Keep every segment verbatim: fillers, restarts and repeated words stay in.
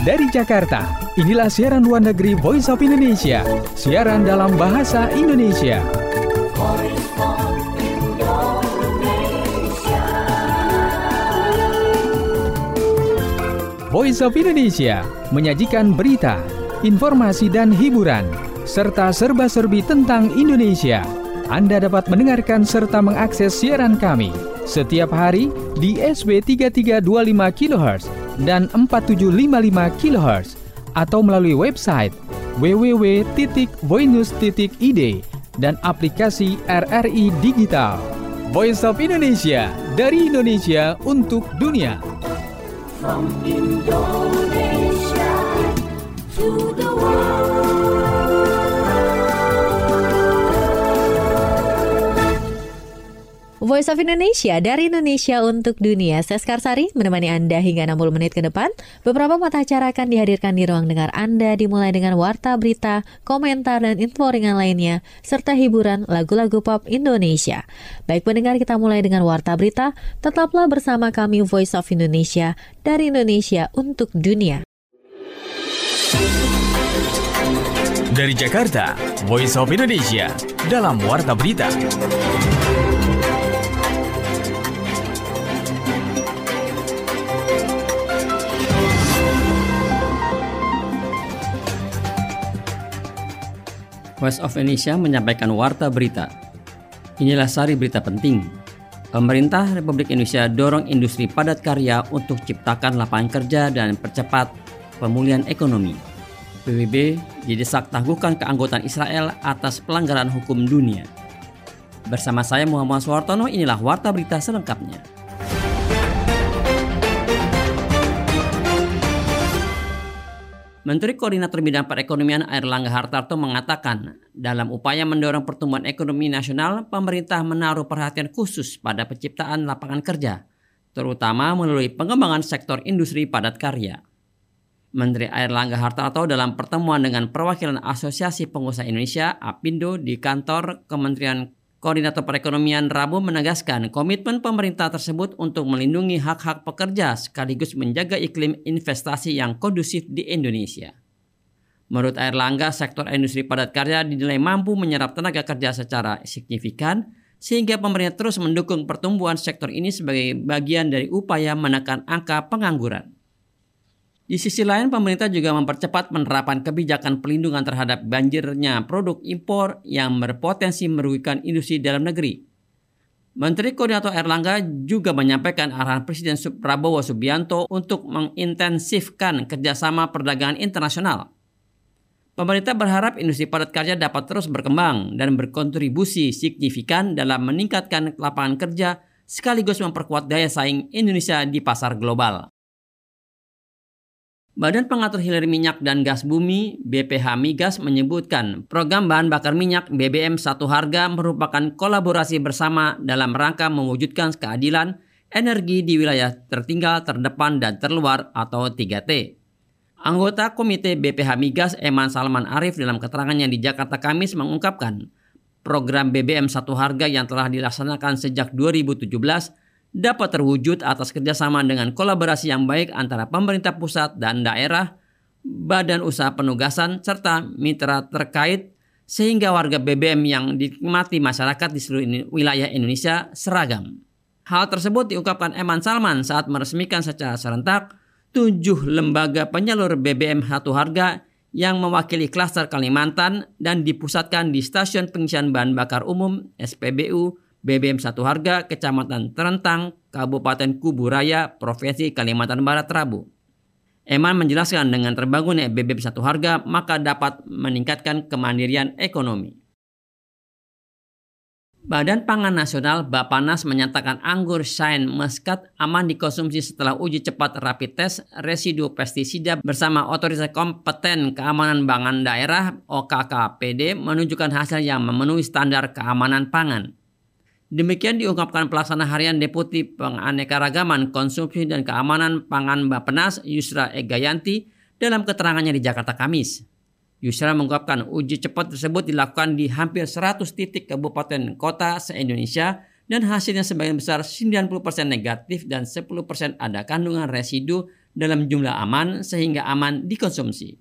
dari Jakarta. Inilah siaran luar negeri Voice of Indonesia, siaran dalam bahasa Indonesia. Voice of Indonesia. Voice of Indonesia menyajikan berita, informasi dan hiburan, serta serba-serbi tentang Indonesia. Anda dapat mendengarkan serta mengakses siaran kami setiap hari di S B tiga tiga dua lima kilohertz dan empat tujuh lima lima kilohertz atau melalui website w w w titik voinews titik i d dan aplikasi R R I Digital. Voice of Indonesia, dari Indonesia untuk dunia. From Indonesia to the world. Voice of Indonesia, dari Indonesia untuk dunia. Saya Skarsari menemani Anda hingga enam puluh menit ke depan. Beberapa mata acara akan dihadirkan di ruang dengar Anda, dimulai dengan warta berita, komentar, dan info ringan lainnya, serta hiburan lagu-lagu pop Indonesia. Baik pendengar, kita mulai dengan warta berita. Tetaplah bersama kami Voice of Indonesia, dari Indonesia untuk dunia. Dari Jakarta, Voice of Indonesia dalam warta berita. Voice of Indonesia menyampaikan warta berita. Inilah sari berita penting. Pemerintah Republik Indonesia dorong industri padat karya untuk ciptakan lapangan kerja dan percepat pemulihan ekonomi. P B B didesak tangguhkan keanggotaan Israel atas pelanggaran hukum dunia. Bersama saya Muhammad Suwartono, inilah warta berita selengkapnya. Menteri Koordinator Bidang Perekonomian Airlangga Hartarto mengatakan, dalam upaya mendorong pertumbuhan ekonomi nasional, pemerintah menaruh perhatian khusus pada penciptaan lapangan kerja, terutama melalui pengembangan sektor industri padat karya. Menteri Airlangga Hartarto dalam pertemuan dengan perwakilan Asosiasi Pengusaha Indonesia (Apindo) di kantor Kementerian Koordinator Perekonomian Rabu menegaskan komitmen pemerintah tersebut untuk melindungi hak-hak pekerja sekaligus menjaga iklim investasi yang kondusif di Indonesia. Menurut Airlangga, sektor industri padat karya dinilai mampu menyerap tenaga kerja secara signifikan sehingga pemerintah terus mendukung pertumbuhan sektor ini sebagai bagian dari upaya menekan angka pengangguran. Di sisi lain, pemerintah juga mempercepat penerapan kebijakan pelindungan terhadap banjirnya produk impor yang berpotensi merugikan industri dalam negeri. Menteri Koordinator Airlangga juga menyampaikan arahan Presiden Prabowo Subianto untuk mengintensifkan kerjasama perdagangan internasional. Pemerintah berharap industri padat karya dapat terus berkembang dan berkontribusi signifikan dalam meningkatkan lapangan kerja sekaligus memperkuat daya saing Indonesia di pasar global. Badan Pengatur Hilir Minyak dan Gas Bumi B P H Migas menyebutkan program bahan bakar minyak B B M Satu Harga merupakan kolaborasi bersama dalam rangka mewujudkan keadilan energi di wilayah tertinggal, terdepan, dan terluar atau tiga T. Anggota Komite B P H Migas Eman Salman Arif dalam keterangannya di Jakarta Kamis mengungkapkan program B B M Satu Harga yang telah dilaksanakan sejak dua ribu tujuh belas dapat terwujud atas kerjasama dengan kolaborasi yang baik antara pemerintah pusat dan daerah, badan usaha penugasan, serta mitra terkait sehingga harga B B M yang dinikmati masyarakat di seluruh wilayah Indonesia seragam. Hal tersebut diungkapkan Eman Salman saat meresmikan secara serentak tujuh lembaga penyalur B B M Satu Harga yang mewakili klaster Kalimantan dan dipusatkan di Stasiun Pengisian Bahan Bakar Umum S P B U B B M Satu Harga, Kecamatan Terentang, Kabupaten Kuburaya, Provinsi Kalimantan Barat Rabu. Eman menjelaskan dengan terbangunnya B B M Satu Harga maka dapat meningkatkan kemandirian ekonomi. Badan Pangan Nasional Bappenas menyatakan anggur Shine Muscat aman dikonsumsi setelah uji cepat rapid test residu pestisida bersama Otoritas Kompeten Keamanan Pangan Daerah O K K P D menunjukkan hasil yang memenuhi standar keamanan pangan. Demikian diungkapkan pelaksana harian Deputi Penganekaragaman Konsumsi dan Keamanan Pangan Bappenas Yusra Egayanti dalam keterangannya di Jakarta Kamis. Yusra mengungkapkan uji cepat tersebut dilakukan di hampir seratus titik kabupaten kota se-Indonesia dan hasilnya sebagian besar sembilan puluh persen negatif dan sepuluh persen ada kandungan residu dalam jumlah aman sehingga aman dikonsumsi.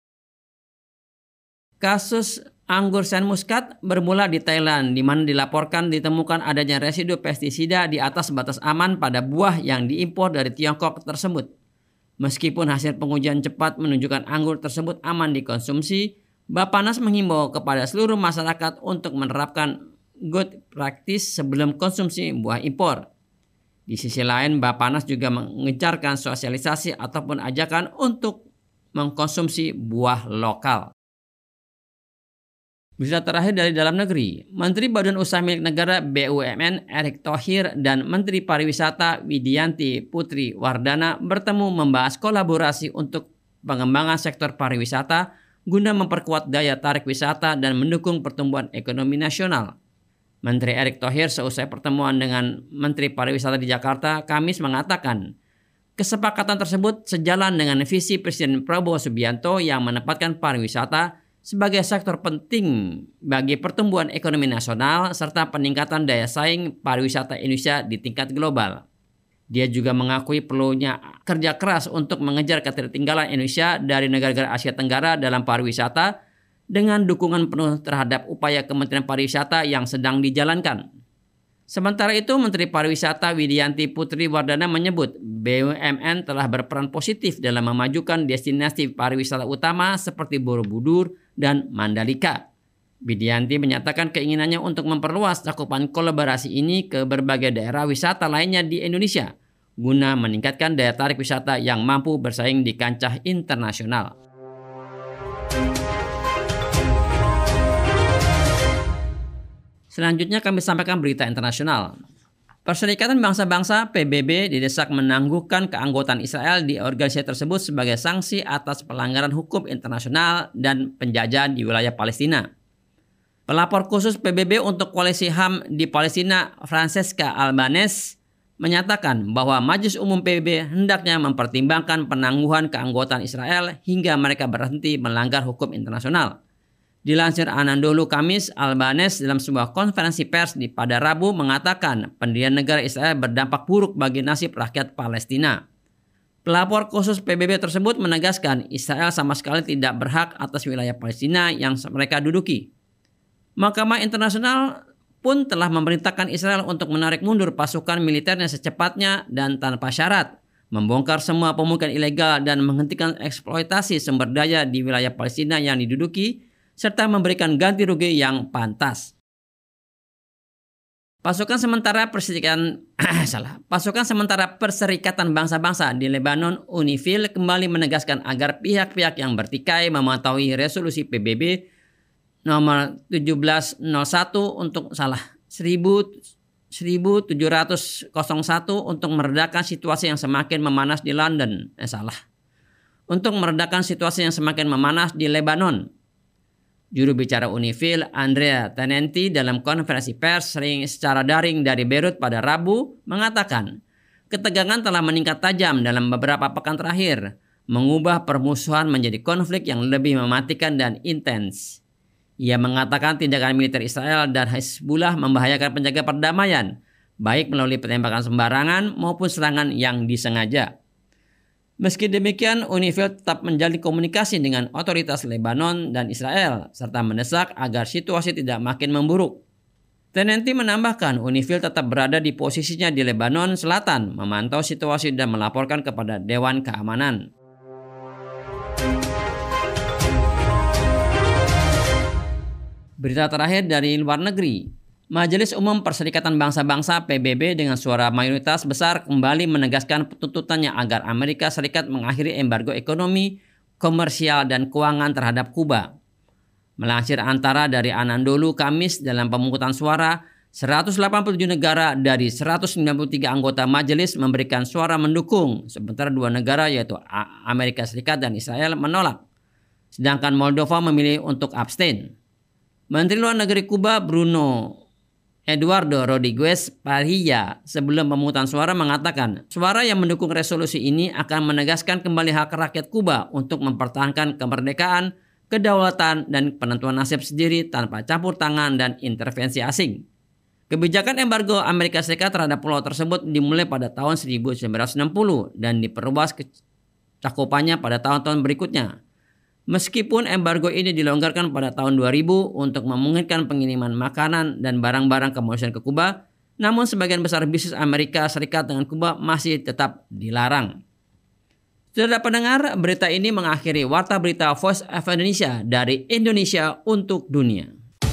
Kasus anggur Saint Muscat bermula di Thailand, di mana dilaporkan ditemukan adanya residu pestisida di atas batas aman pada buah yang diimpor dari Tiongkok tersebut. Meskipun hasil pengujian cepat menunjukkan anggur tersebut aman dikonsumsi, Bappenas menghimbau kepada seluruh masyarakat untuk menerapkan good practice sebelum konsumsi buah impor. Di sisi lain, Bappenas juga mengejarkan sosialisasi ataupun ajakan untuk mengkonsumsi buah lokal. Berita terakhir dari dalam negeri, Menteri Badan Usaha Milik Negara B U M N Erick Thohir dan Menteri Pariwisata Widianti Putri Wardana bertemu membahas kolaborasi untuk pengembangan sektor pariwisata guna memperkuat daya tarik wisata dan mendukung pertumbuhan ekonomi nasional. Menteri Erick Thohir seusai pertemuan dengan Menteri Pariwisata di Jakarta, Kamis mengatakan, kesepakatan tersebut sejalan dengan visi Presiden Prabowo Subianto yang menempatkan pariwisata sebagai sektor penting bagi pertumbuhan ekonomi nasional serta peningkatan daya saing pariwisata Indonesia di tingkat global. Dia juga mengakui perlunya kerja keras untuk mengejar ketertinggalan Indonesia dari negara-negara Asia Tenggara dalam pariwisata dengan dukungan penuh terhadap upaya Kementerian Pariwisata yang sedang dijalankan. Sementara itu, Menteri Pariwisata Widianti Putri Wardana menyebut B U M N telah berperan positif dalam memajukan destinasi pariwisata utama seperti Borobudur dan Mandalika. Widianti menyatakan keinginannya untuk memperluas cakupan kolaborasi ini ke berbagai daerah wisata lainnya di Indonesia guna meningkatkan daya tarik wisata yang mampu bersaing di kancah internasional. Selanjutnya kami sampaikan berita internasional. Perserikatan Bangsa-Bangsa P B B didesak menangguhkan keanggotaan Israel di organisasi tersebut sebagai sanksi atas pelanggaran hukum internasional dan penjajahan di wilayah Palestina. Pelapor khusus P B B untuk koalisi H A M di Palestina, Francesca Albanese, menyatakan bahwa Majelis Umum P B B hendaknya mempertimbangkan penangguhan keanggotaan Israel hingga mereka berhenti melanggar hukum internasional. Dilansir Anadolu Kamis, Albanese dalam sebuah konferensi pers di pada Rabu mengatakan pendirian negara Israel berdampak buruk bagi nasib rakyat Palestina. Pelapor khusus P B B tersebut menegaskan Israel sama sekali tidak berhak atas wilayah Palestina yang mereka duduki. Mahkamah Internasional pun telah memerintahkan Israel untuk menarik mundur pasukan militernya secepatnya dan tanpa syarat, membongkar semua pemukiman ilegal dan menghentikan eksploitasi sumber daya di wilayah Palestina yang diduduki, serta memberikan ganti rugi yang pantas. Pasukan sementara Perserikatan salah. Pasukan sementara Perserikatan Bangsa-Bangsa di Lebanon, UNIFIL, kembali menegaskan agar pihak-pihak yang bertikai mematuhi resolusi P B B nomor tujuh belas nol satu untuk salah seribu tujuh ratus satu untuk meredakan situasi yang semakin memanas di London. Eh salah. Untuk meredakan situasi yang semakin memanas di Lebanon. Juru bicara UNIFIL, Andrea Tenenti, dalam konferensi pers sering secara daring dari Beirut pada Rabu mengatakan, ketegangan telah meningkat tajam dalam beberapa pekan terakhir, mengubah permusuhan menjadi konflik yang lebih mematikan dan intens. Ia mengatakan tindakan militer Israel dan Hezbollah membahayakan penjaga perdamaian, baik melalui penembakan sembarangan maupun serangan yang disengaja. Meski demikian, UNIFIL tetap menjalin komunikasi dengan otoritas Lebanon dan Israel, serta mendesak agar situasi tidak makin memburuk. Tenenti menambahkan UNIFIL tetap berada di posisinya di Lebanon Selatan, memantau situasi dan melaporkan kepada Dewan Keamanan. Berita terakhir dari luar negeri. Majelis Umum Perserikatan Bangsa-Bangsa P B B dengan suara mayoritas besar kembali menegaskan tuntutannya agar Amerika Serikat mengakhiri embargo ekonomi, komersial, dan keuangan terhadap Kuba. Melansir Antara dari Anadolu Kamis, dalam pemungutan suara, seratus delapan puluh tujuh negara dari seratus sembilan puluh tiga anggota majelis memberikan suara mendukung, sementara dua negara yaitu Amerika Serikat dan Israel menolak. Sedangkan Moldova memilih untuk abstain. Menteri Luar Negeri Kuba Bruno Eduardo Rodriguez Parrilla sebelum pemungutan suara mengatakan suara yang mendukung resolusi ini akan menegaskan kembali hak rakyat Kuba untuk mempertahankan kemerdekaan, kedaulatan, dan penentuan nasib sendiri tanpa campur tangan dan intervensi asing. Kebijakan embargo Amerika Serikat terhadap pulau tersebut dimulai pada tahun seribu sembilan ratus enam puluh dan diperluas ke, cakupannya pada tahun-tahun berikutnya. Meskipun embargo ini dilonggarkan pada tahun dua ribu untuk memungkinkan pengiriman makanan dan barang-barang kemanusiaan ke Kuba, namun sebagian besar bisnis Amerika Serikat dengan Kuba masih tetap dilarang. Saudara pendengar, berita ini mengakhiri Warta Berita Voice of Indonesia dari Indonesia untuk Dunia.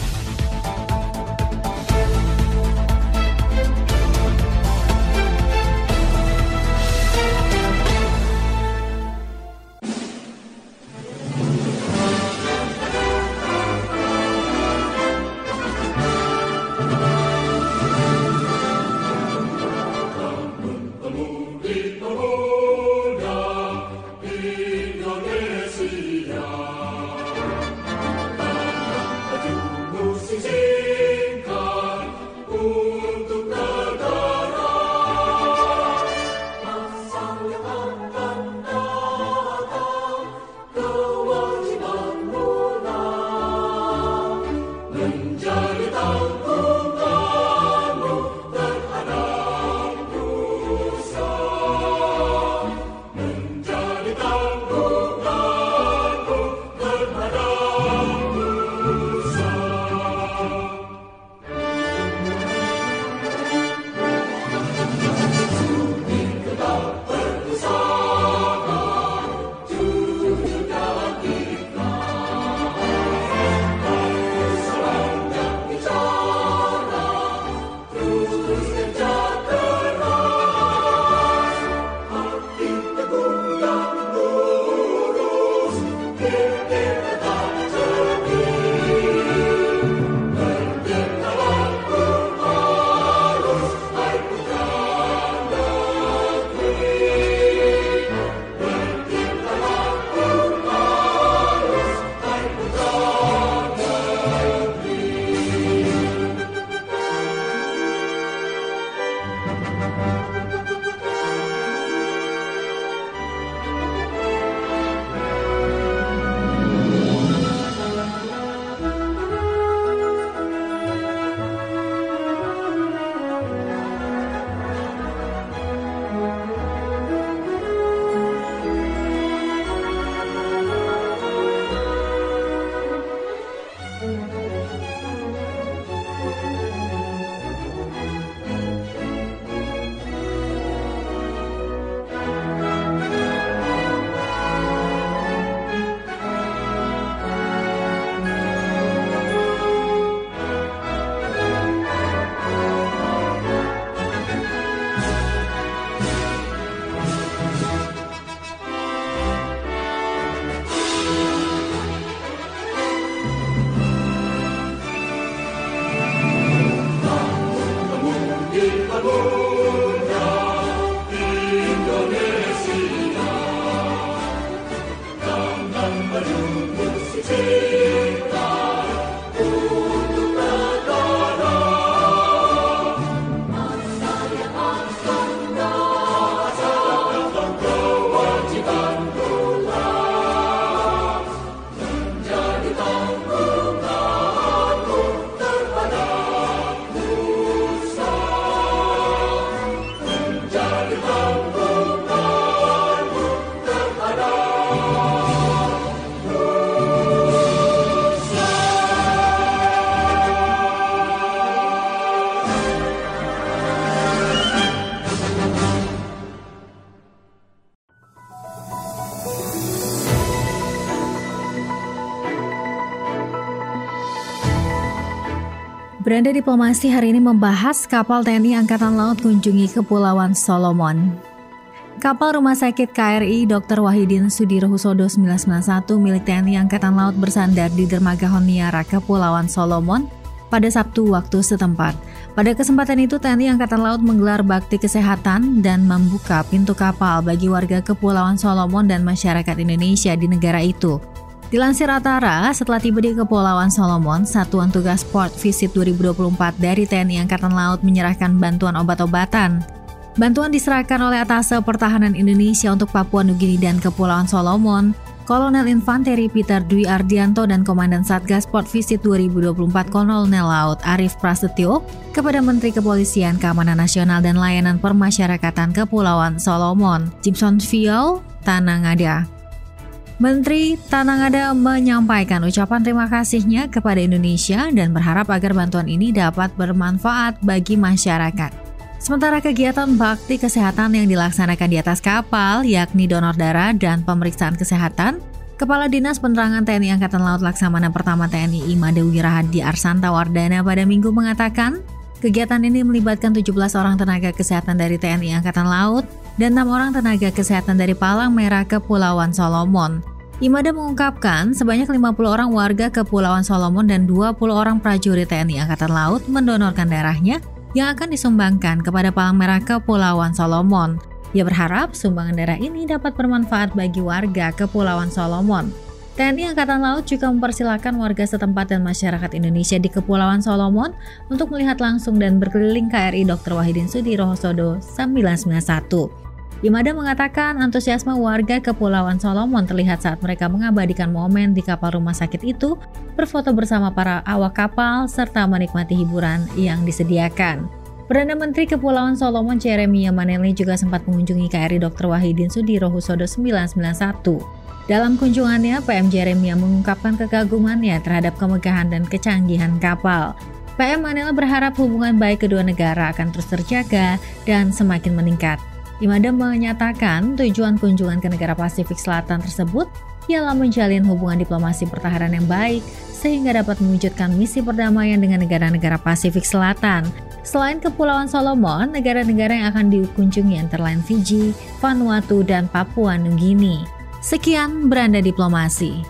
Beranda Diplomasi hari ini membahas kapal T N I Angkatan Laut kunjungi Kepulauan Solomon. Kapal Rumah Sakit K R I Doktor Wahidin Sudirohusodo sembilan sembilan satu milik T N I Angkatan Laut bersandar di dermaga Honiara, Kepulauan Solomon pada Sabtu waktu setempat. Pada kesempatan itu T N I Angkatan Laut menggelar bakti kesehatan dan membuka pintu kapal bagi warga Kepulauan Solomon dan masyarakat Indonesia di negara itu. Dilansir Atara, setelah tiba di Kepulauan Solomon, Satuan Tugas Port Visit dua ribu dua puluh empat dari T N I Angkatan Laut menyerahkan bantuan obat-obatan. Bantuan diserahkan oleh Atase Pertahanan Indonesia untuk Papua Nugini dan Kepulauan Solomon, Kolonel Infanteri Peter Dwi Ardianto dan Komandan Satgas Port Visit dua ribu dua puluh empat Kolonel Laut Arif Prasetyo kepada Menteri Kepolisian, Keamanan Nasional dan Layanan Permasyarakatan Kepulauan Solomon, Jimson Fiol, Tanah Menteri Tanah menyampaikan ucapan terima kasihnya kepada Indonesia dan berharap agar bantuan ini dapat bermanfaat bagi masyarakat. Sementara kegiatan bakti kesehatan yang dilaksanakan di atas kapal, yakni donor darah dan pemeriksaan kesehatan, Kepala Dinas Penerangan T N I Angkatan Laut Laksamana Pertama T N I Imade Wirahadi Arsanta Wardana pada Minggu mengatakan, kegiatan ini melibatkan tujuh belas orang tenaga kesehatan dari T N I Angkatan Laut dan enam orang tenaga kesehatan dari Palang Merah Kepulauan Solomon. Imade mengungkapkan sebanyak lima puluh orang warga Kepulauan Solomon dan dua puluh orang prajurit T N I Angkatan Laut mendonorkan darahnya yang akan disumbangkan kepada Palang Merah Kepulauan Solomon. Ia berharap sumbangan darah ini dapat bermanfaat bagi warga Kepulauan Solomon. T N I Angkatan Laut juga mempersilahkan warga setempat dan masyarakat Indonesia di Kepulauan Solomon untuk melihat langsung dan berkeliling K R I Doktor Wahidin Sudirohusodo sembilan sembilan satu. Imade mengatakan antusiasme warga Kepulauan Solomon terlihat saat mereka mengabadikan momen di kapal rumah sakit itu, berfoto bersama para awak kapal, serta menikmati hiburan yang disediakan. Perdana Menteri Kepulauan Solomon Jeremiah Manelli juga sempat mengunjungi K R I Doktor Wahidin Sudirohusodo sembilan sembilan satu. Dalam kunjungannya, P M Jeremiah mengungkapkan kekagumannya terhadap kemegahan dan kecanggihan kapal. P M Manelli berharap hubungan baik kedua negara akan terus terjaga dan semakin meningkat. Imade menyatakan tujuan kunjungan ke negara Pasifik Selatan tersebut ialah menjalin hubungan diplomasi pertahanan yang baik sehingga dapat mewujudkan misi perdamaian dengan negara-negara Pasifik Selatan. Selain Kepulauan Solomon, negara-negara yang akan dikunjungi antara lain Fiji, Vanuatu, dan Papua Nugini. Sekian Beranda Diplomasi.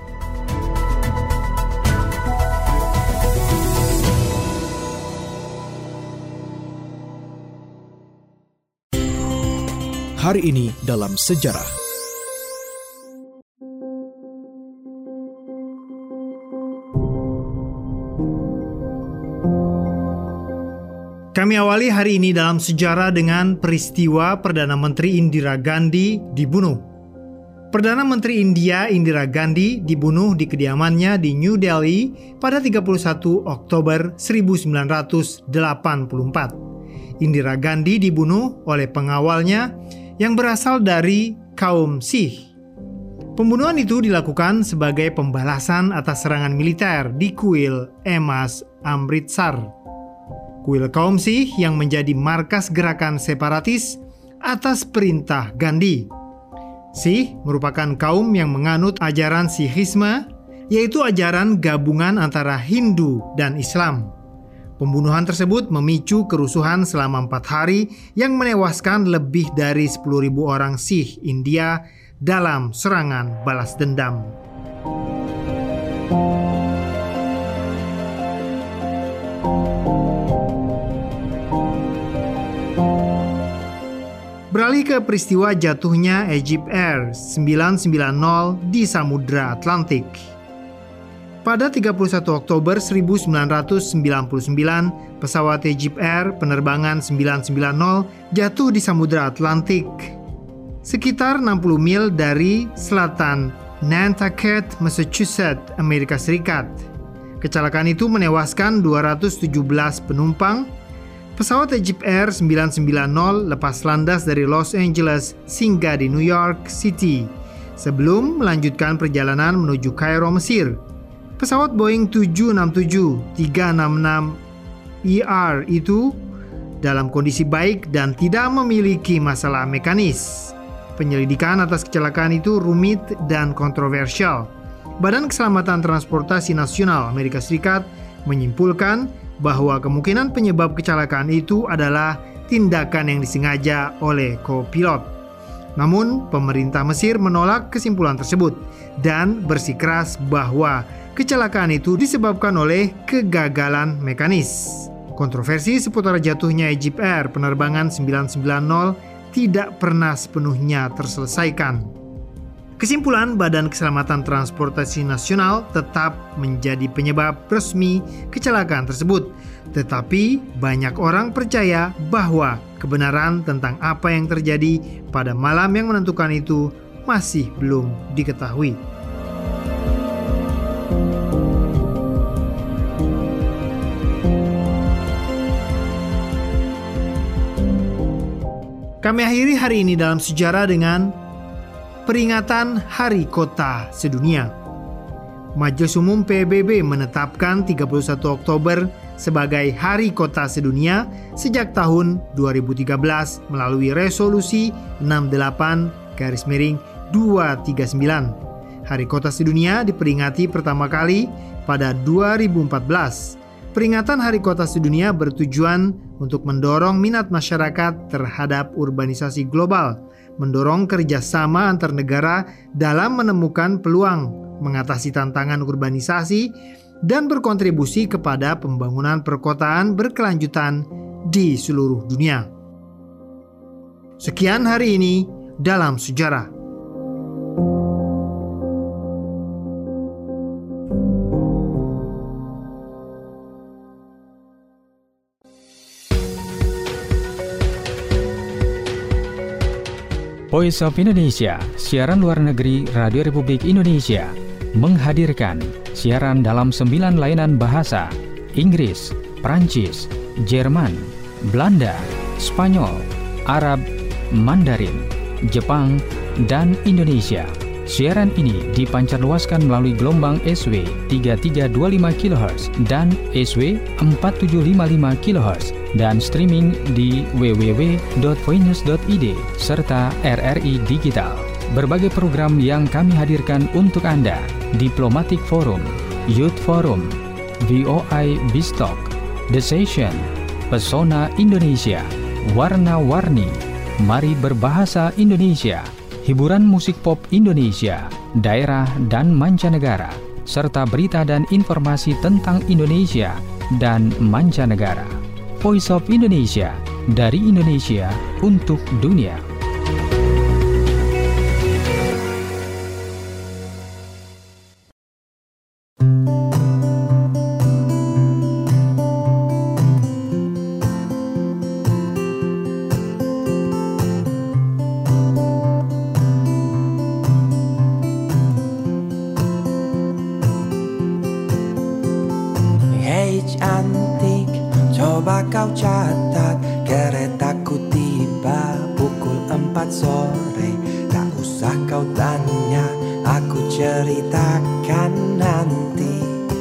Hari ini dalam sejarah. Kami awali hari ini dalam sejarah dengan peristiwa Perdana Menteri Indira Gandhi dibunuh. Perdana Menteri India Indira Gandhi dibunuh di kediamannya di New Delhi pada tiga puluh satu Oktober seribu sembilan ratus delapan puluh empat. Indira Gandhi dibunuh oleh pengawalnya yang berasal dari kaum Sikh. Pembunuhan itu dilakukan sebagai pembalasan atas serangan militer di kuil emas Amritsar. Kuil kaum Sikh yang menjadi markas gerakan separatis atas perintah Gandhi. Sikh merupakan kaum yang menganut ajaran Sikhisme, yaitu ajaran gabungan antara Hindu dan Islam. Pembunuhan tersebut memicu kerusuhan selama empat hari yang menewaskan lebih dari sepuluh ribu orang Sikh India dalam serangan balas dendam. Beralih ke peristiwa jatuhnya Egypt Air sembilan sembilan nol di Samudra Atlantik. Pada tiga puluh satu Oktober seribu sembilan ratus sembilan puluh sembilan, pesawat Egypt Air penerbangan sembilan sembilan nol jatuh di Samudra Atlantik, sekitar enam puluh mil dari selatan Nantucket, Massachusetts, Amerika Serikat. Kecelakaan itu menewaskan dua ratus tujuh belas penumpang. Pesawat Egypt Air sembilan sembilan nol lepas landas dari Los Angeles singgah di New York City sebelum melanjutkan perjalanan menuju Kairo, Mesir. Pesawat Boeing tujuh enam tujuh tiga enam enam E R itu dalam kondisi baik dan tidak memiliki masalah mekanis. Penyelidikan atas kecelakaan itu rumit dan kontroversial. Badan Keselamatan Transportasi Nasional Amerika Serikat menyimpulkan bahwa kemungkinan penyebab kecelakaan itu adalah tindakan yang disengaja oleh kopilot. Namun, pemerintah Mesir menolak kesimpulan tersebut dan bersikeras bahwa kecelakaan itu disebabkan oleh kegagalan mekanis. Kontroversi seputar jatuhnya Egypt Air penerbangan sembilan sembilan nol tidak pernah sepenuhnya terselesaikan. Kesimpulan Badan Keselamatan Transportasi Nasional tetap menjadi penyebab resmi kecelakaan tersebut. Tetapi banyak orang percaya bahwa kebenaran tentang apa yang terjadi pada malam yang menentukan itu masih belum diketahui. Kami akhiri hari ini dalam sejarah dengan peringatan Hari Kota Sedunia. Majelis Umum P B B menetapkan tiga puluh satu Oktober sebagai Hari Kota Sedunia sejak tahun dua ribu tiga belas melalui resolusi enam puluh delapan garis miring dua ratus tiga puluh sembilan. Hari Kota Sedunia diperingati pertama kali pada dua ribu empat belas. Peringatan Hari Kota Sedunia bertujuan untuk mendorong minat masyarakat terhadap urbanisasi global, mendorong kerjasama antar negara dalam menemukan peluang, mengatasi tantangan urbanisasi, dan berkontribusi kepada pembangunan perkotaan berkelanjutan di seluruh dunia. Sekian hari ini dalam sejarah. Voice of Indonesia, siaran luar negeri Radio Republik Indonesia, menghadirkan siaran dalam sembilan layanan bahasa: Inggris, Prancis, Jerman, Belanda, Spanyol, Arab, Mandarin, Jepang, dan Indonesia. Siaran ini dipancarluaskan melalui gelombang S W tiga tiga dua lima kilohertz dan S W empat tujuh lima lima kilohertz dan streaming di w w w dot voinews dot i d serta R R I Digital. Berbagai program yang kami hadirkan untuk Anda: Diplomatic Forum, Youth Forum, V O I Bistalk, The Session, Pesona Indonesia, Warna-Warni, Mari Berbahasa Indonesia, hiburan musik pop Indonesia, daerah dan mancanegara, serta berita dan informasi tentang Indonesia dan mancanegara. Voice of Indonesia, dari Indonesia untuk dunia. Cantik, coba kau catat, keretaku tiba pukul empat sore. Tak usah kau tanya, aku ceritakan nanti.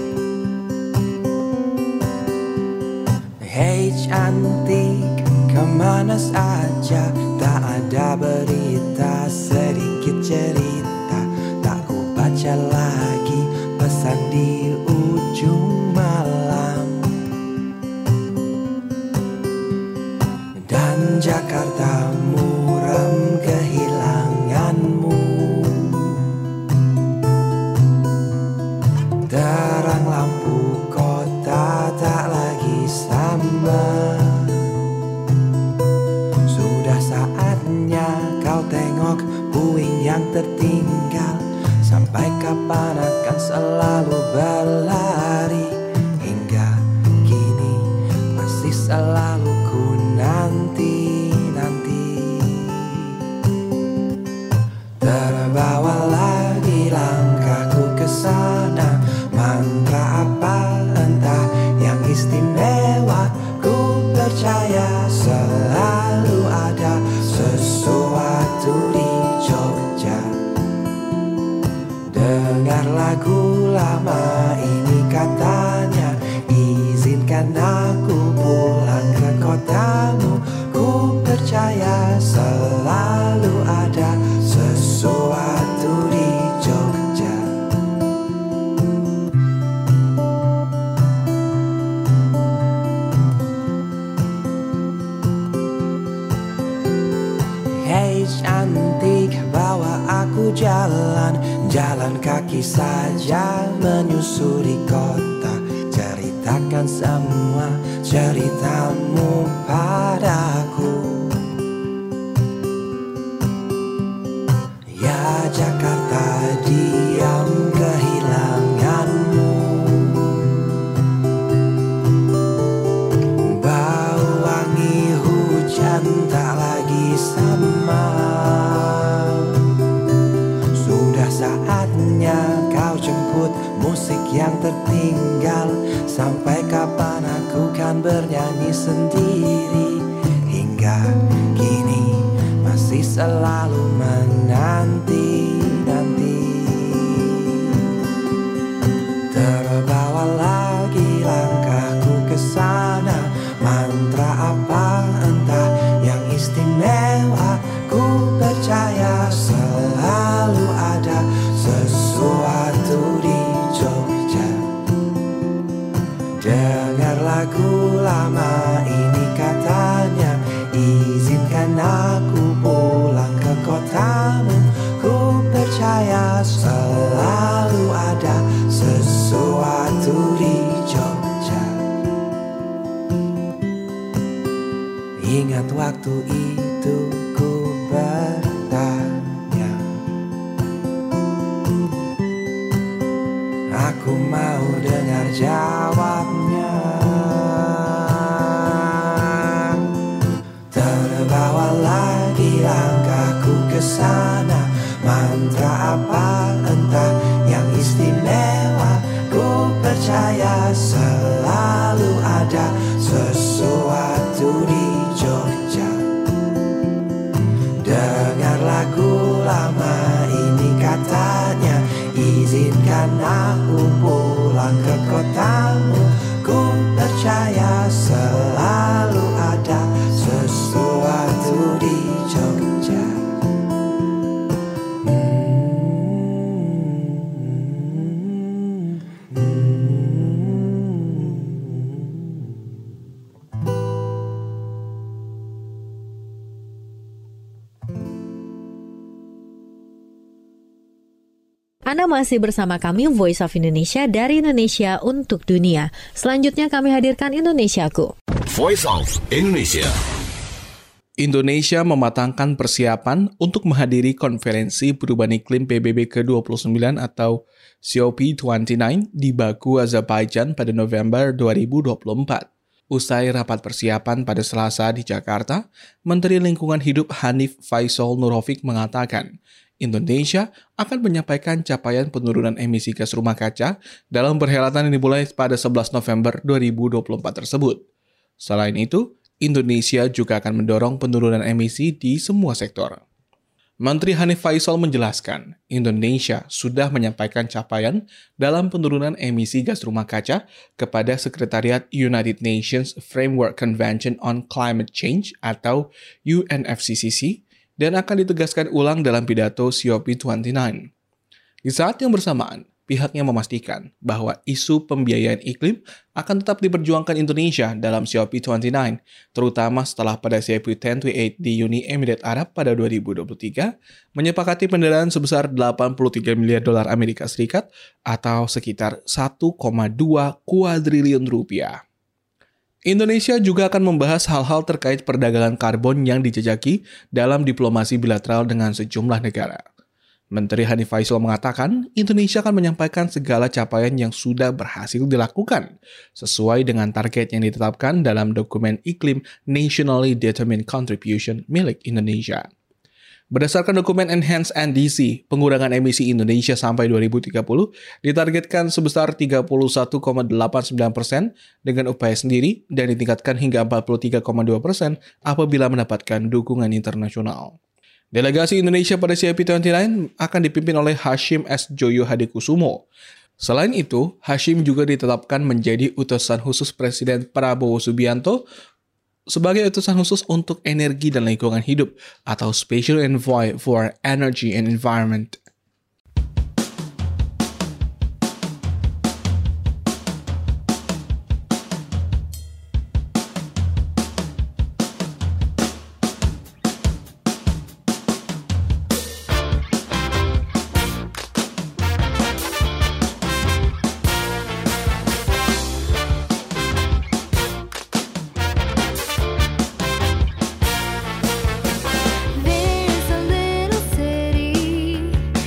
Hei cantik, kemana saja? Tak ada berita, sedikit cerita. Tak ku baca lagi pesan di ujung malam. Dan Jakarta muram kehilanganmu. Terang lampu kota tak lagi sama. Sudah saatnya kau tengok puing yang tertinggal. Sampai kapan akan selalu berlari? Hingga kini masih selalu ku nanti-nanti. Terbawa lagi langkahku ke sana. Mantra apa entah yang istimewa. Ku percaya selalu ada sesuatu di Jogja. Dengar lagu lama ini katanya, izinkan aku pulang ke kotamu. Ku percaya selalu ada sesuatu di Jogja. Hei cantik, bawa aku jalan. Jalan kaki saja menyusuri kota. Ceritakan semua ceritamu padaku. Ya Jakarta, diam kehilanganmu. Bau wangi hujan tak lagi sama. Sudah saatnya kau jemput musik yang tertinggal. Sampai kapan aku kan bernyanyi sendiri? Hingga kini masih selalu menanti. ingat waktu itu ku bertanya, aku mau dengar jawabnya. Terbawa lagi langkahku ke sana, mantra apa entah yang istimewa. Ku percaya selalu ada sesuatu di Jogja. Dengar lagu lama ini katanya, izinkan aku pulang ke kotamu. Ku percaya selalu ada sesuatu di Jogja. Anda masih bersama kami Voice of Indonesia dari Indonesia untuk dunia. Selanjutnya kami hadirkan Indonesiaku. Voice of Indonesia. Indonesia mematangkan persiapan untuk menghadiri konferensi perubahan iklim P B B ke dua puluh sembilan atau C O P dua puluh sembilan di Baku, Azerbaijan pada November dua ribu dua puluh empat. Usai rapat persiapan pada Selasa di Jakarta, Menteri Lingkungan Hidup Hanif Faisal Nurhofiq mengatakan, Indonesia akan menyampaikan capaian penurunan emisi gas rumah kaca dalam perhelatan yang dimulai pada sebelas November dua ribu dua puluh empat tersebut. Selain itu, Indonesia juga akan mendorong penurunan emisi di semua sektor. Menteri Hanif Faisal menjelaskan, Indonesia sudah menyampaikan capaian dalam penurunan emisi gas rumah kaca kepada Sekretariat United Nations Framework Convention on Climate Change atau U N F C C C, dan akan ditegaskan ulang dalam pidato C O P dua puluh sembilan. Di saat yang bersamaan, pihaknya memastikan bahwa isu pembiayaan iklim akan tetap diperjuangkan Indonesia dalam C O P dua puluh sembilan, terutama setelah pada C O P sepuluh dua puluh delapan di Uni Emirat Arab pada dua ribu dua puluh tiga menyepakati pendanaan sebesar delapan puluh tiga miliar dolar Amerika Serikat atau sekitar satu koma dua kuadriliun rupiah. Indonesia juga akan membahas hal-hal terkait perdagangan karbon yang dijajaki dalam diplomasi bilateral dengan sejumlah negara. Menteri Hanif Faisal mengatakan, Indonesia akan menyampaikan segala capaian yang sudah berhasil dilakukan, sesuai dengan target yang ditetapkan dalam dokumen iklim Nationally Determined Contribution milik Indonesia. Berdasarkan dokumen Enhanced N D C, pengurangan emisi Indonesia sampai dua ribu tiga puluh ditargetkan sebesar tiga puluh satu koma delapan sembilan persen dengan upaya sendiri dan ditingkatkan hingga empat puluh tiga koma dua persen apabila mendapatkan dukungan internasional. Delegasi Indonesia pada C O P dua puluh sembilan akan dipimpin oleh Hashim S. Joyo Hadikusumo. Selain itu, Hashim juga ditetapkan menjadi utusan khusus Presiden Prabowo Subianto sebagai utusan khusus untuk energi dan lingkungan hidup atau Special Envoy for Energy and Environment. There's a little city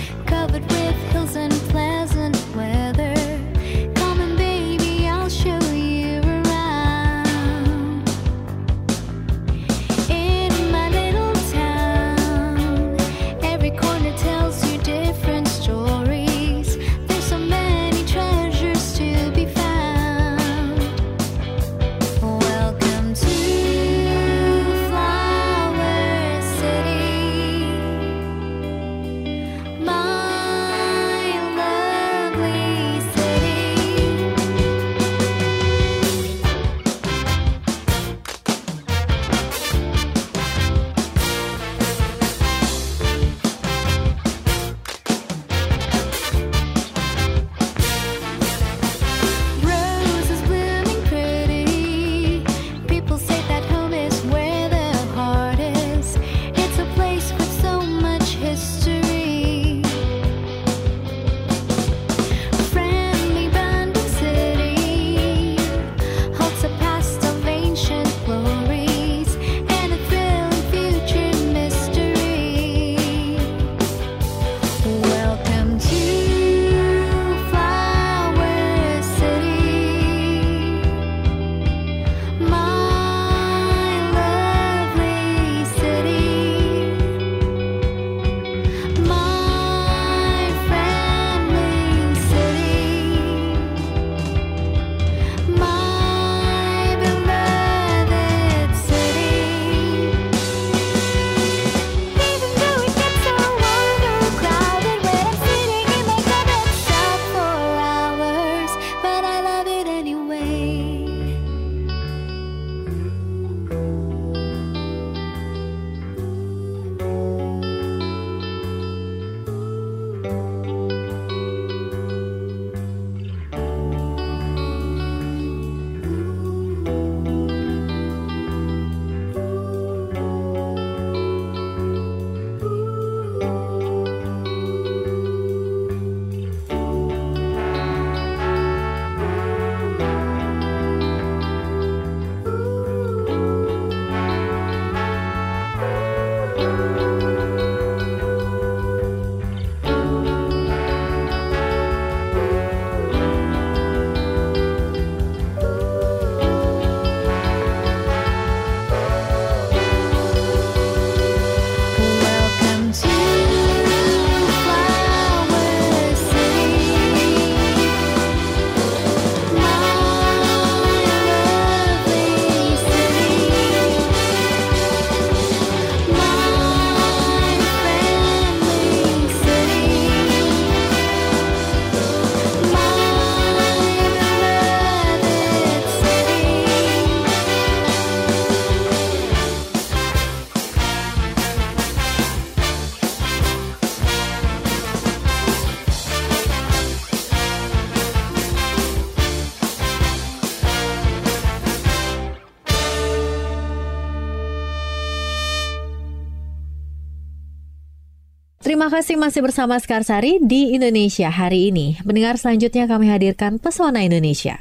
Terima kasih masih bersama Sekarsari di Indonesia hari ini. Pendengar, selanjutnya kami hadirkan Pesona Indonesia.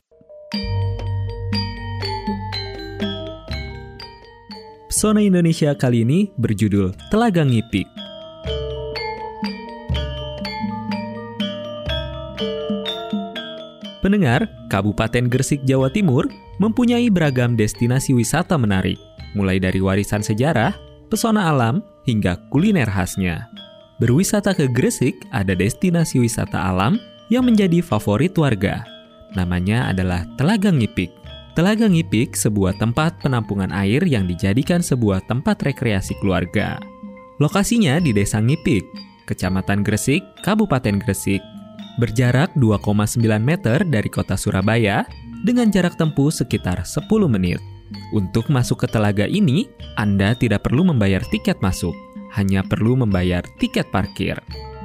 Pesona Indonesia kali ini berjudul Telaga Ngipik. Pendengar, Kabupaten Gresik, Jawa Timur mempunyai beragam destinasi wisata menarik, mulai dari warisan sejarah, pesona alam, hingga kuliner khasnya. Berwisata ke Gresik ada destinasi wisata alam yang menjadi favorit warga. Namanya adalah Telaga Ngipik. Telaga Ngipik sebuah tempat penampungan air yang dijadikan sebuah tempat rekreasi keluarga. Lokasinya di Desa Ngipik, Kecamatan Gresik, Kabupaten Gresik. Berjarak dua koma sembilan meter dari kota Surabaya dengan jarak tempuh sekitar sepuluh menit. Untuk masuk ke telaga ini, Anda tidak perlu membayar tiket masuk, hanya perlu membayar tiket parkir.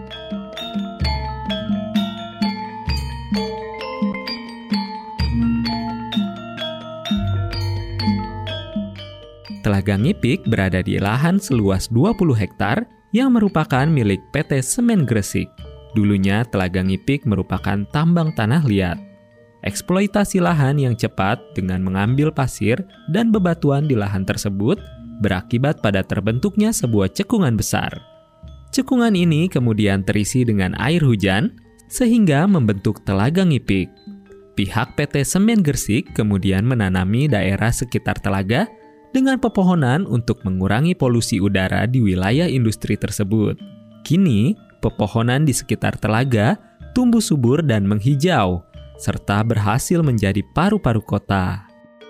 Telaga Ngipik berada di lahan seluas dua puluh hektar yang merupakan milik P T Semen Gresik. Dulunya Telaga Ngipik merupakan tambang tanah liat. Eksploitasi lahan yang cepat dengan mengambil pasir dan bebatuan di lahan tersebut berakibat pada terbentuknya sebuah cekungan besar. Cekungan ini kemudian terisi dengan air hujan sehingga membentuk Telaga Ngipik. Pihak P T Semen Gresik kemudian menanami daerah sekitar telaga dengan pepohonan untuk mengurangi polusi udara di wilayah industri tersebut. Kini, pepohonan di sekitar telaga tumbuh subur dan menghijau, serta berhasil menjadi paru-paru kota.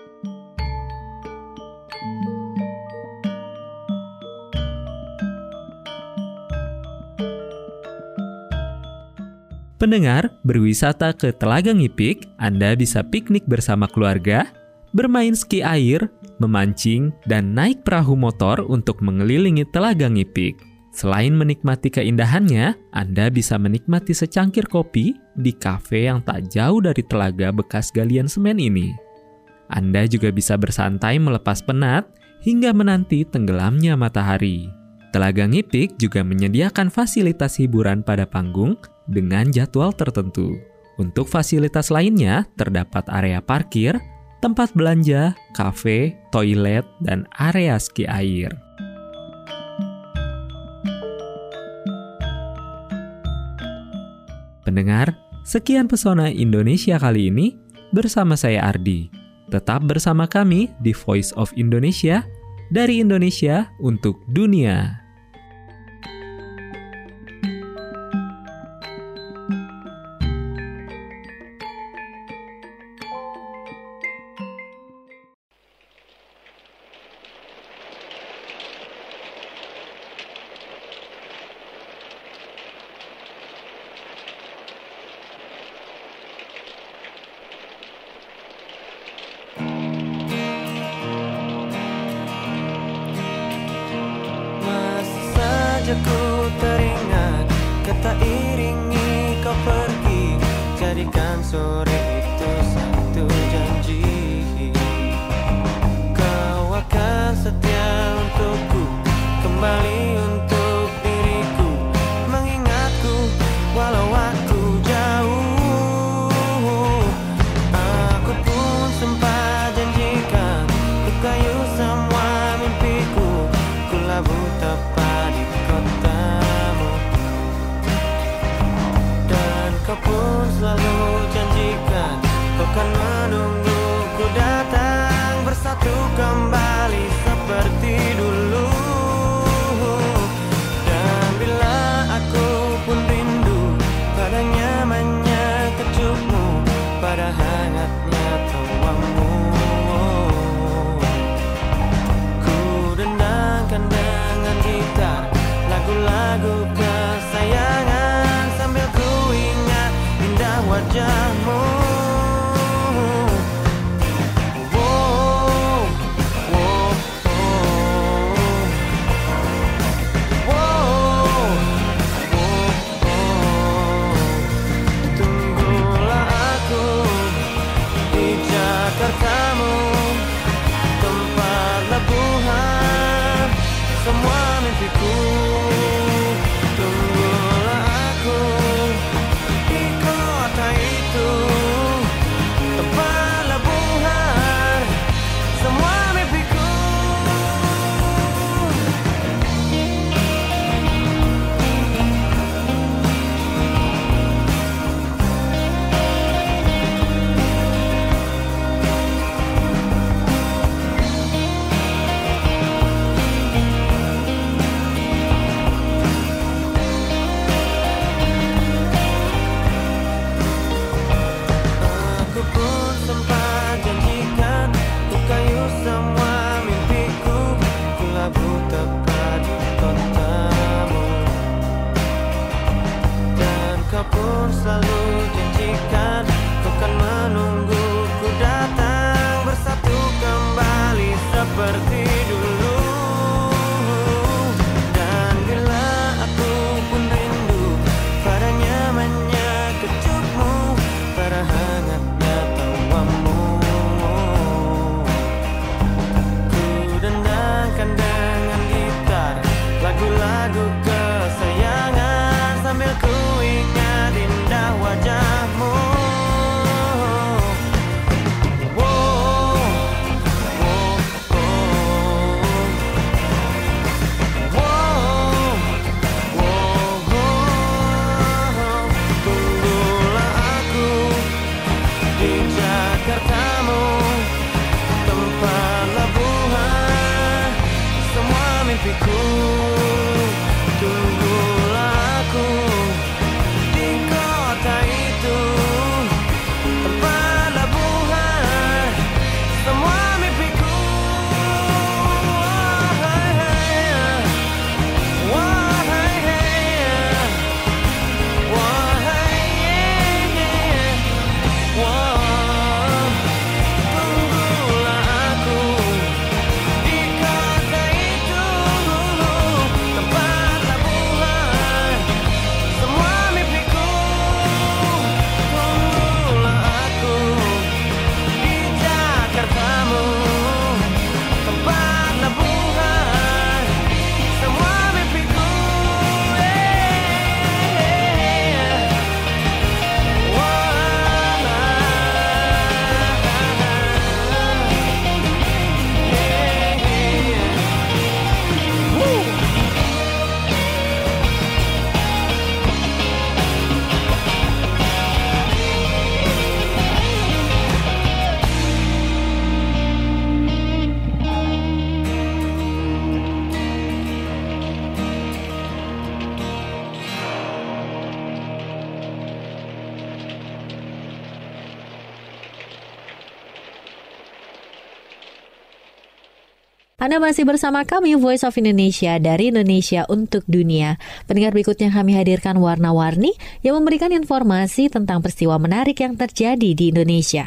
Pendengar, berwisata ke Telaga Ngipik, Anda bisa piknik bersama keluarga, bermain ski air, memancing, dan naik perahu motor untuk mengelilingi Telaga Ngipik. Selain menikmati keindahannya, Anda bisa menikmati secangkir kopi di kafe yang tak jauh dari telaga bekas galian semen ini. Anda juga bisa bersantai melepas penat hingga menanti tenggelamnya matahari. Telaga Ngipik juga menyediakan fasilitas hiburan pada panggung dengan jadwal tertentu. Untuk fasilitas lainnya, terdapat area parkir, tempat belanja, kafe, toilet, dan area ski air. Pendengar, sekian Pesona Indonesia kali ini bersama saya Ardi. Tetap bersama kami di Voice of Indonesia, dari Indonesia untuk dunia. Ku teringat kata iringi kau pergi, jadikan sore itu satu janji. Kau akan setia untukku, kembali untuk diriku, mengingatku walau aku jauh. Aku pun sempat janjikan ku kayu semua mimpiku, ku labur tepat di kotamu, dan kau pun selalu janjikan semua mimpiku, ku labur tepat di kotamu. Dan kau pun selalu janjikan kau kan menungguku datang, bersatu kembali seperti dulu. Dan bila aku pun rindu pada nyamannya kecupmu, pada hangatnya tawamu, ku dendangkan dengan gitar lagu-lagu kesayangan sambil ku ingat indah wajahmu. Jakartamu, tempat labuhan semua mimpiku. Tunggulah aku di kota itu, tempat labuhan semua mimpiku. Wahai, wahai, wahai. Anda masih bersama kami Voice of Indonesia dari Indonesia untuk Dunia. Pendengar, berikutnya kami hadirkan warna-warni yang memberikan informasi tentang peristiwa menarik yang terjadi di Indonesia.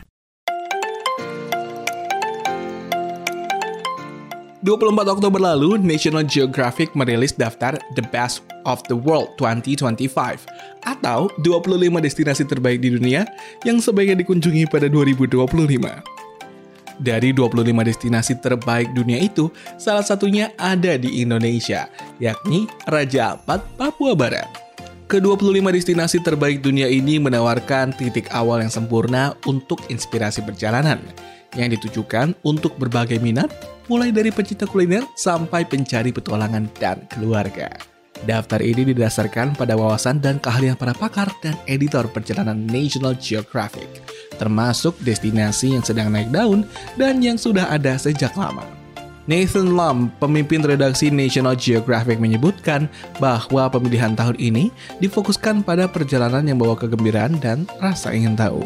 dua puluh empat Oktober lalu, National Geographic merilis daftar The Best of the World dua ribu dua puluh lima atau dua puluh lima destinasi terbaik di dunia yang sebaiknya dikunjungi pada dua ribu dua puluh lima. Dari dua puluh lima destinasi terbaik dunia itu, salah satunya ada di Indonesia, yakni Raja Ampat, Papua Barat. Ke dua puluh lima destinasi terbaik dunia ini menawarkan titik awal yang sempurna untuk inspirasi perjalanan, yang ditujukan untuk berbagai minat, mulai dari pecinta kuliner sampai pencari petualangan dan keluarga. Daftar ini didasarkan pada wawasan dan keahlian para pakar dan editor perjalanan National Geographic, termasuk destinasi yang sedang naik daun dan yang sudah ada sejak lama. Nathan Lam, pemimpin redaksi National Geographic, menyebutkan bahwa pemilihan tahun ini difokuskan pada perjalanan yang membawa kegembiraan dan rasa ingin tahu.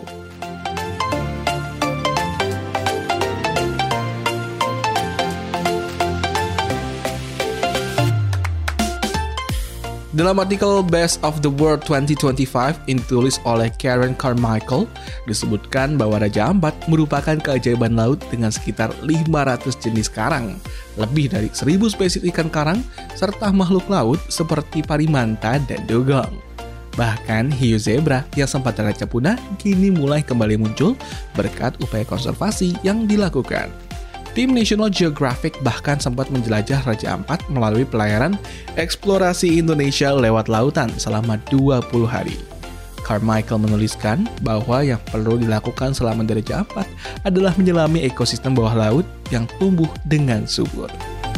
Dalam artikel Best of the World dua ribu dua puluh lima yang ditulis oleh Karen Carmichael, disebutkan bahwa Raja Ampat merupakan keajaiban laut dengan sekitar lima ratus jenis karang, lebih dari seribu spesies ikan karang, serta makhluk laut seperti parimanta dan dugong. Bahkan hiu zebra yang sempat terancam punah kini mulai kembali muncul berkat upaya konservasi yang dilakukan. Tim National Geographic bahkan sempat menjelajah Raja Ampat melalui pelayaran eksplorasi Indonesia lewat lautan selama dua puluh hari. Carmichael menuliskan bahwa yang perlu dilakukan selama di Raja Ampat adalah menyelami ekosistem bawah laut yang tumbuh dengan subur.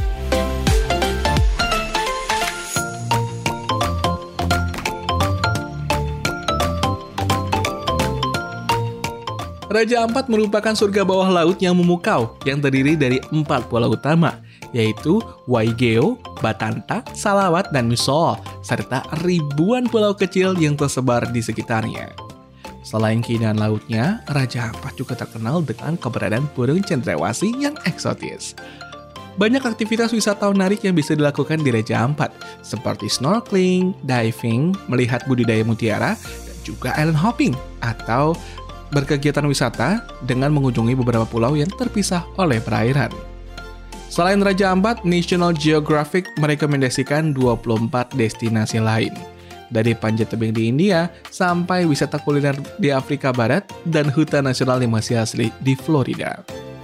Raja Ampat merupakan surga bawah laut yang memukau yang terdiri dari empat pulau utama, yaitu Waigeo, Batanta, Salawat, dan Misol, serta ribuan pulau kecil yang tersebar di sekitarnya. Selain keindahan lautnya, Raja Ampat juga terkenal dengan keberadaan burung cendrawasih yang eksotis. Banyak aktivitas wisata menarik yang bisa dilakukan di Raja Ampat, seperti snorkeling, diving, melihat budidaya mutiara, dan juga island hopping, atau berkegiatan wisata dengan mengunjungi beberapa pulau yang terpisah oleh perairan. Selain Raja Ampat, National Geographic merekomendasikan dua puluh empat destinasi lain. Dari panjat tebing di India, sampai wisata kuliner di Afrika Barat, dan hutan nasional yang masih asli di Florida.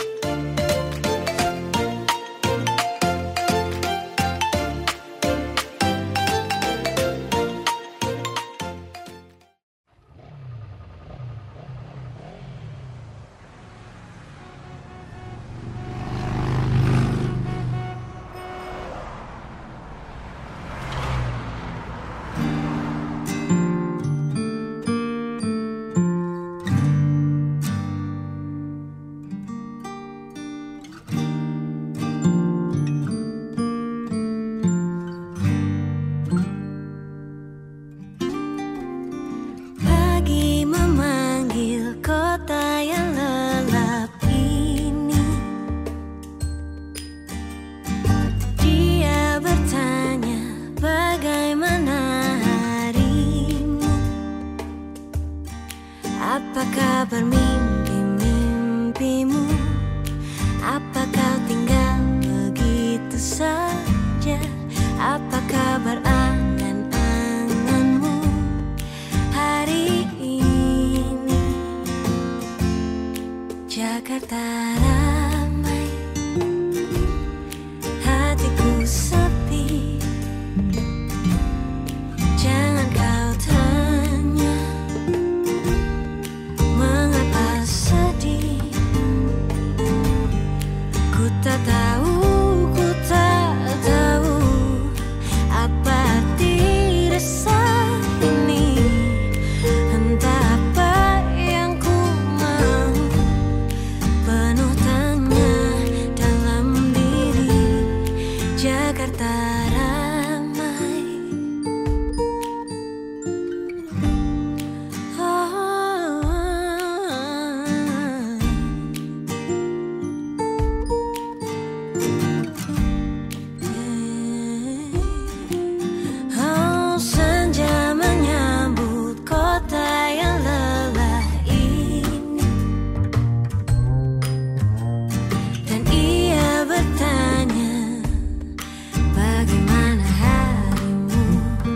Apakah bermimpi-mimpimu? Apa kau tinggal begitu saja? Apa kabar angan-anganmu hari ini? Jakarta ramai, hatiku sepi. Jangan kau tanya mengapa sedih. Ku tak tahu, ku tak tahu apa arti resah ini. Entah apa yang ku mau, penuh tanya dalam diri. Jakarta ramai. Oh, senja menyambut kota yang lelah ini, dan ia bertanya, bagaimana harimu?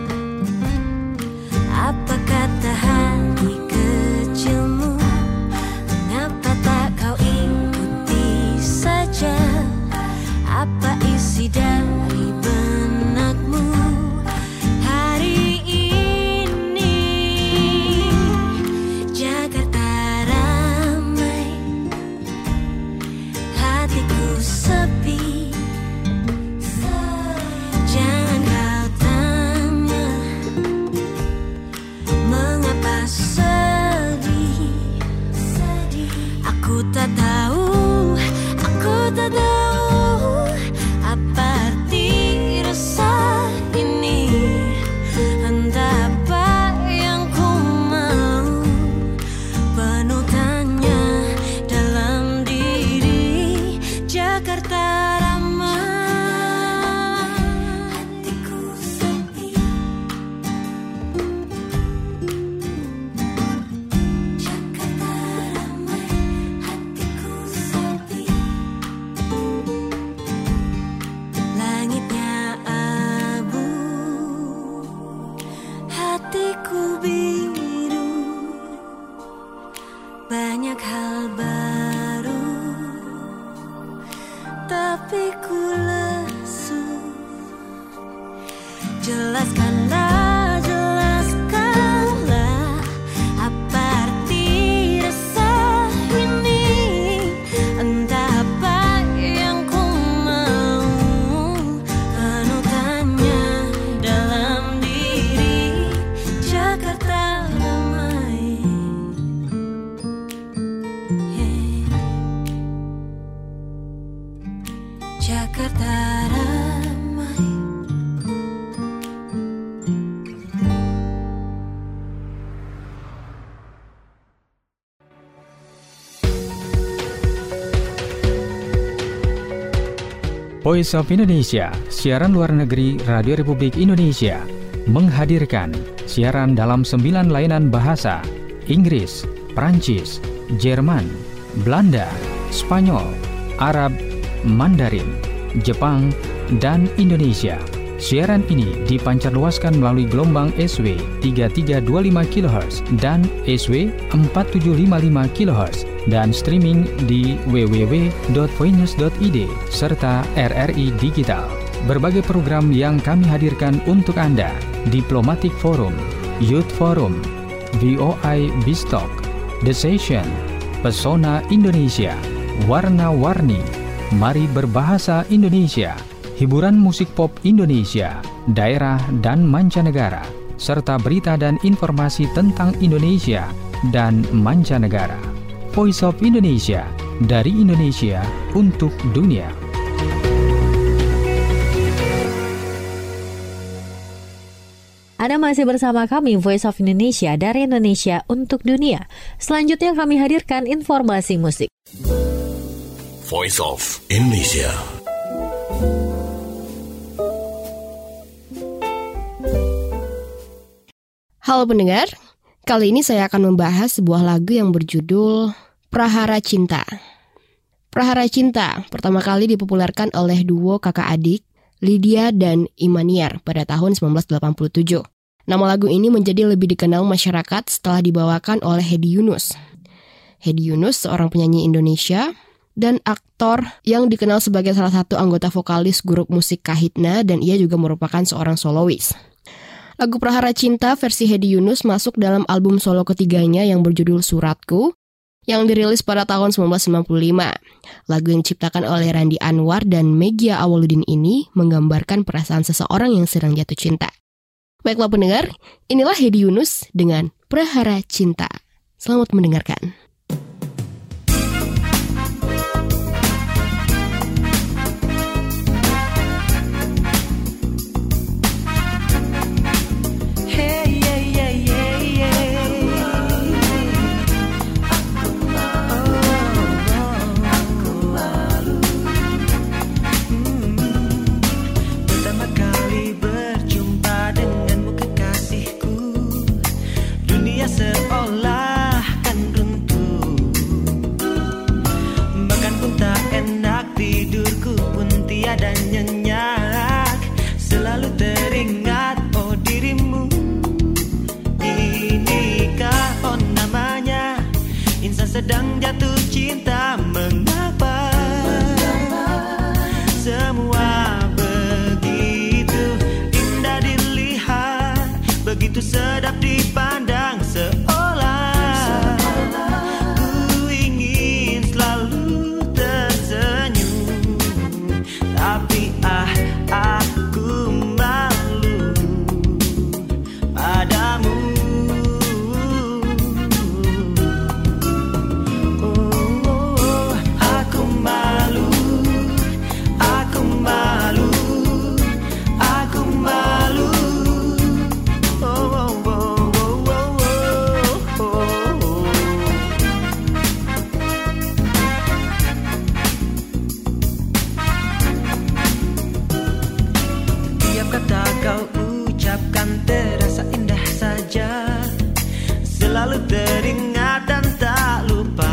Apa kata hati kecilmu? Mengapa tak kau ikuti saja? Apa isi dari benakmu hari ini? Jakarta ramai, hatiku sepi. Jangan kau tanya mengapa sedih. Aku tak tahu, aku tak tahu apa arti resah ini. Entah apa yang ku mau, penuh tanya dalam diri. Jakarta ramai, hatiku sepi. Jakarta ramai, hatiku sepi. Langitnya abu, hatiku biru. Banyak hal baru, tapi ku lesu. Jelaskanlah, jelaskanlah apa arti resah ini. Entah apa yang ku mau, penuh tanya dalam diri. Jakarta ramai, yeah. Jakarta ramai. Voice of Indonesia, siaran luar negeri Radio Republik Indonesia, menghadirkan siaran dalam sembilan layanan bahasa: Inggris, Prancis, Jerman, Belanda, Spanyol, Arab, Mandarin, Jepang, dan Indonesia. Siaran ini dipancarluaskan melalui gelombang S W tiga tiga dua lima kilohertz dan S W empat tujuh lima lima kilohertz dan streaming di w w w dot voinews dot i d serta R R I Digital. Berbagai program yang kami hadirkan untuk Anda: Diplomatic Forum, Youth Forum, V O I Bistalk, The Session, Pesona Indonesia, Warna-Warni, Mari Berbahasa Indonesia, hiburan musik pop Indonesia, daerah dan mancanegara, serta berita dan informasi tentang Indonesia dan mancanegara. Voice of Indonesia, dari Indonesia untuk dunia. Anda masih bersama kami, Voice of Indonesia, dari Indonesia untuk dunia. Selanjutnya kami hadirkan informasi musik. Voice of Indonesia. Halo pendengar, kali ini saya akan membahas sebuah lagu yang berjudul Prahara Cinta. Prahara Cinta pertama kali dipopulerkan oleh duo kakak adik Lydia dan Imaniar pada tahun sembilan belas delapan puluh tujuh. Nama lagu ini menjadi lebih dikenal masyarakat setelah dibawakan oleh Hedi Yunus. Hedi Yunus seorang penyanyi Indonesia dan aktor yang dikenal sebagai salah satu anggota vokalis grup musik Kahitna, dan ia juga merupakan seorang solois. Lagu Prahara Cinta versi Hedi Yunus masuk dalam album solo ketiganya yang berjudul Suratku, yang dirilis pada tahun sembilan belas sembilan puluh lima. Lagu yang diciptakan oleh Randy Anwar dan Megia Awaludin ini menggambarkan perasaan seseorang yang sedang jatuh cinta. Baiklah pendengar, inilah Hedi Yunus dengan Prahara Cinta. Selamat mendengarkan. Seolah kan runtuh, bahkan pun tak enak, tidurku pun tiada nyenyak. Selalu teringat oh dirimu, inikah oh namanya insan sedang jatuh cinta. Mengapa semua begitu indah dilihat, begitu sedap dipandang, seolah ku ingin selalu tersenyum, tapi ah aku malu padamu. Oh, oh, aku malu, aku malu, aku malu. Kata kau ucapkan terasa indah saja, selalu teringat dan tak lupa.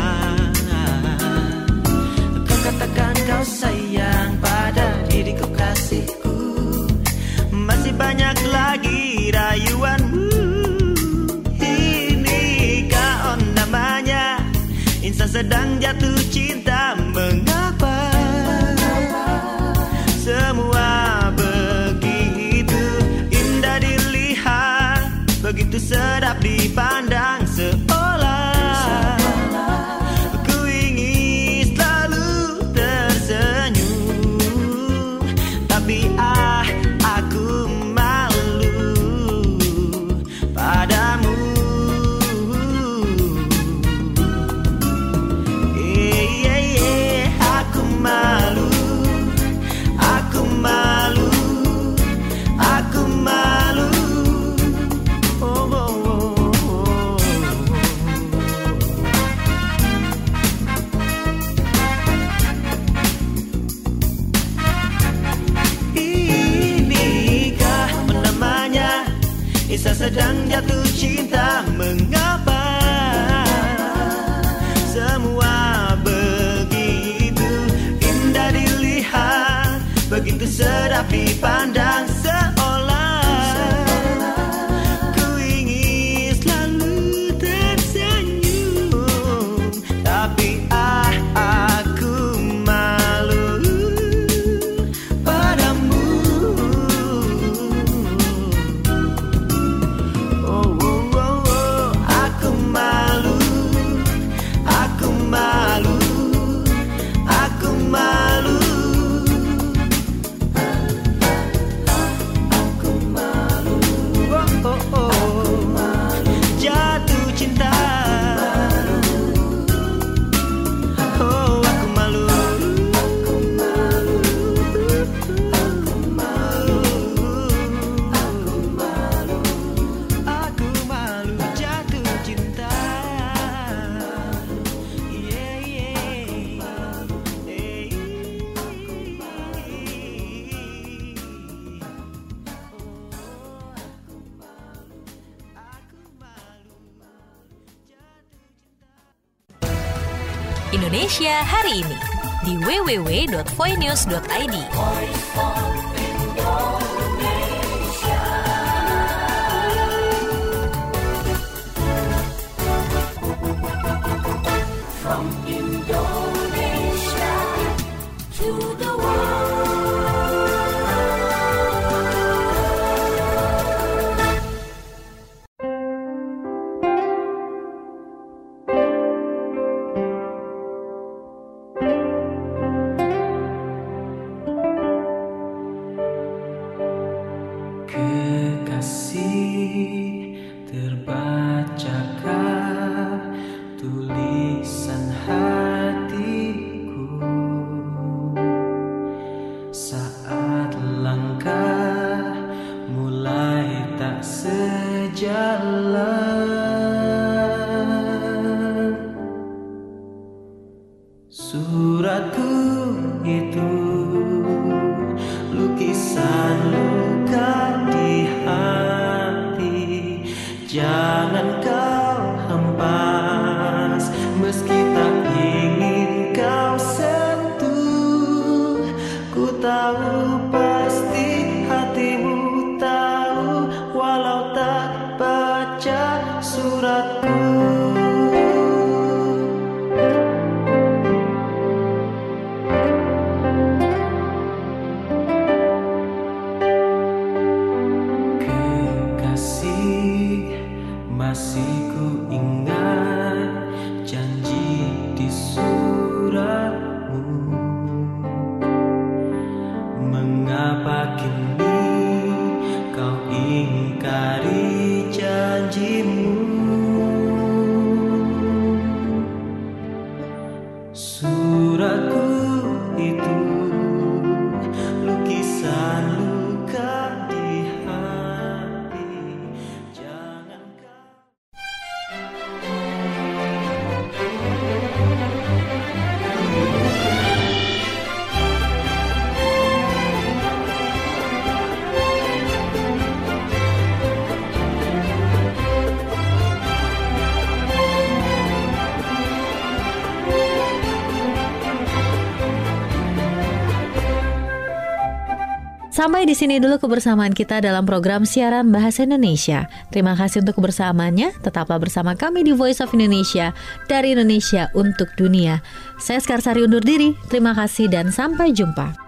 Kau katakan kau sayang pada diriku kasihku, masih banyak lagi rayuanmu. Inikah oh namanya insan sedang jatuh cinta. Mengapa semua begitu sedap dipandang, seolah ku ingin selalu tersenyum, tapi ah aku malu padamu. sedang jatuh cinta. Mengapa semua begitu indah dilihat, begitu sedap dipandang, seolah ku ingin selalu tersenyum. Tapi ah, aku malu padamu. Oh, oh, oh, oh. Aku malu, aku malu, aku malu. Aku malu, oh, oh, oh. Jatuh cinta. Oh, aku malu, aku malu, aku malu, aku malu, aku malu jatuh cinta. Yeah, yeah. Hey. Indonesia hari ini di w w w dot voinews dot i d. From Indonesia to the world. Kekasih, terbacakah tulisan hatiku saat langkah mulai tak sejalan? Suratku itu lukisan luka di hati. Jangan kau hempas, meski tak ingin kau sentuh. Ku tahu pasti hatimu tahu, walau tak baca suratku. Masih ku ingat janji di suratmu. Mengapa kini kau ingkari janjimu? Suratku itu lukisan luka di hati. Jangan kau. Sampai di sini dulu kebersamaan kita dalam program siaran Bahasa Indonesia. Terima kasih untuk kebersamaannya. Tetaplah bersama kami di Voice of Indonesia, dari Indonesia untuk dunia. Saya Skarsari undur diri. Terima kasih dan sampai jumpa.